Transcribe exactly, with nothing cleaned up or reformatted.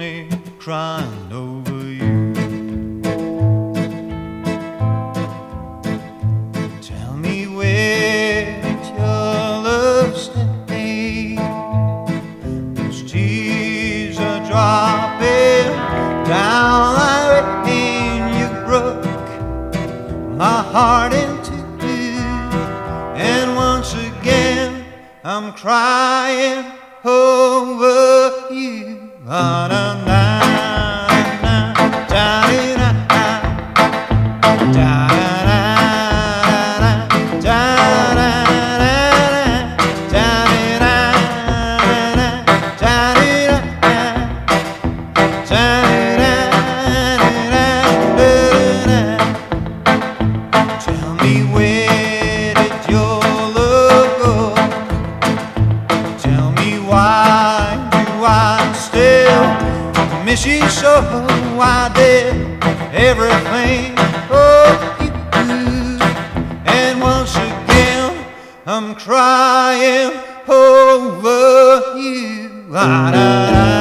me crying over you. Tell me where your love stay. Those tears are dropping down like rain. You broke my heart in two, and once again I'm crying over you. Ah, na, na, na, da, da, da, da, da, da. Tell me, where did your love go? Tell me, why do I still miss you so? I did everything for you, and once again I'm crying over you. Ah, da, da.